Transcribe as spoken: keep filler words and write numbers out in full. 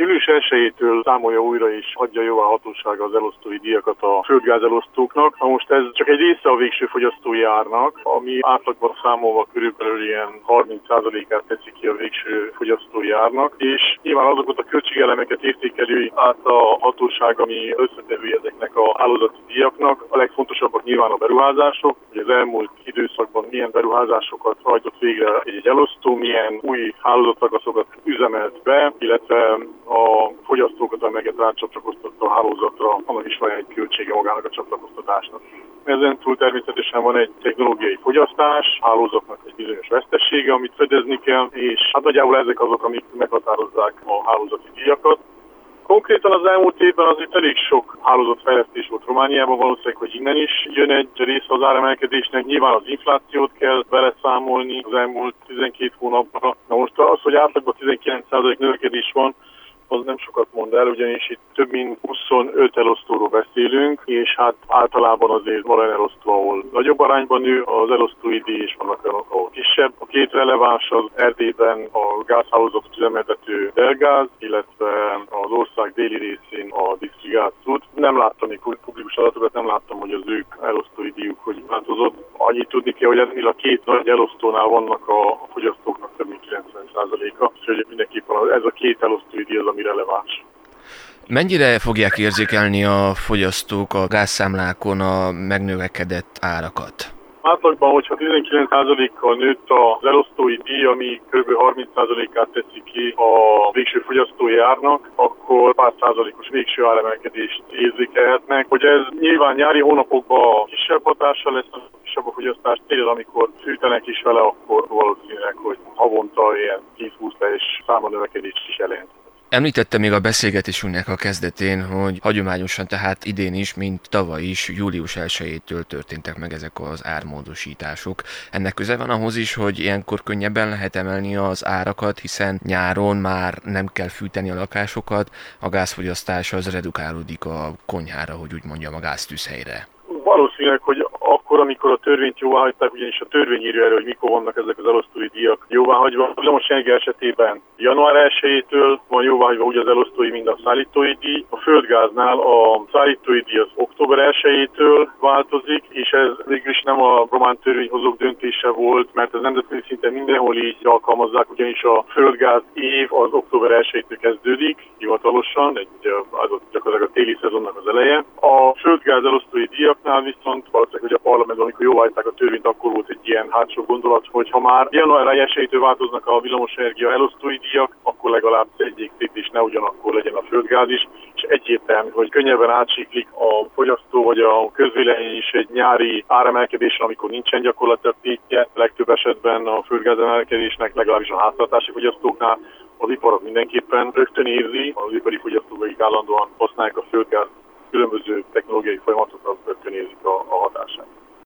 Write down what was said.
július elsejétől számolja újra és adja jóvá a hatóság az elosztói díjakat a földgáz elosztóknak. Na most ez csak egy része a végső fogyasztói árnak, ami átlagban számolva körülbelül ilyen harminc százalékát teszi ki a végső fogyasztói árnak, és nyilván azokat a költségelemeket értékelő át a hatóság, ami összetevő ezeknek a hálózati díjaknak. A legfontosabbak nyilván a beruházások, hogy az elmúlt időszakban milyen beruházásokat hajtott végre egy elosztó, milyen új hálózatszakaszokat üzemelt be, illetve a fogyasztókat, amelyeket rácsatlakoztatta a hálózatra, annak is van egy költsége magának a csatlakoztatásnak. Ezen túl természetesen van egy technológiai fogyasztás, hálózatnak egy bizonyos vesztessége, amit fedezni kell, és hát nagyjából ezek azok, amik meghatározzák a hálózati díjakat. Konkrétan az elmúlt évben azért elég sok hálózatfejlesztés volt Romániában, valószínűleg, hogy innen is jön egy része az áremelkedésnek. Nyilván az inflációt kell beleszámolni az elmúlt tizenkét hónapban. Na most az, hogy átlagban tizenkilenc százalék növekedés van, az nem sokat mond el, ugyanis itt több mint huszonöt elosztóról beszélünk, és hát általában azért van olyan elosztó, ahol nagyobb arányban nő az elosztói díj, és vannak olyanok, ahol kisebb. A két releváns az Erdélyben a gázhálózatot üzemeltető Delgáz, illetve az ország déli részén a Disztrigáz út. Nem láttam még publikus adatokat, nem láttam, hogy az ők elosztói díjuk hogy változott. Annyit tudni kell, hogy ennél a két nagy elosztónál vannak a fogyasztóknak több mint kilencven százaléka, úgyhogy mindenképpen ez a két elosztói díj az, ami releváns. Mennyire fogják érzékelni a fogyasztók a gázszámlákon a megnövekedett árakat? Átlagban, hogyha tizenkilenc százalékkal nőtt az elosztói díj, ami kb. harminc százalékát teszi ki a végső fogyasztói árnak, akkor pár százalékos végső áremelkedést érzékelhetnek. Hogy ez nyilván nyári hónapokban kisebb hatással lesz, kisebb a fogyasztás, télen, amikor fűtenek is vele, akkor valószínűleg, hogy havonta ilyen tíz-húsz teljes számonövekedést is jelent. Említette még a beszélgetésünknek a kezdetén, hogy hagyományosan tehát idén is, mint tavaly is, július elsejétől történtek meg ezek az ármódosítások. Ennek köze van ahhoz is, hogy ilyenkor könnyebben lehet emelni az árakat, hiszen nyáron már nem kell fűteni a lakásokat, a gázfogyasztás az redukálódik a konyhára, hogy úgy mondjam, a gáztűzhelyre. Valószínűleg, hogy akkor, amikor a törvényt jóváhagyták, ugyanis a törvény írja elő, hogy mikor vannak ezek az elosztói díjak jóváhagyva. A villamosenergia esetében január elsejétől van jóváhagyva úgy az elosztói, mint a szállítói díj. A földgáznál a szállítói díj az október elsejétől változik, és ez végül is nem a román törvényhozók döntése volt, mert ez nemzetközi szinten mindenhol így alkalmazzák, ugyanis a földgáz év az október elsejétől kezdődik, hivatalosan, egy, az gyakorlatilag a téli szezonnak az eleje. A földgáz elosztói díjaknál viszont valószínűleg, hogy a parlamentben, amikor jóváhagyták a törvényt, akkor volt egy ilyen hátsó gondolat, hogy ha már január elsejétől változnak a villamosenergia elosztói díjak, akkor legalább egyik és ne ugyanakkor legyen a földgáz is, és egyértelmű, hogy könnyebben átsiklik a fogyasztó vagy a közvélemény is egy nyári áremelkedésre, amikor nincsen gyakorlatilag tétje. Legtöbb esetben a földgáz emelkedésnek, legalábbis a háztartási fogyasztóknál az iparok mindenképpen rögtön érzi, az ipari fogyasztók, akik állandóan használják a földgáz különböző technológiai folyamatokat, rögtön érzik a, a hatását.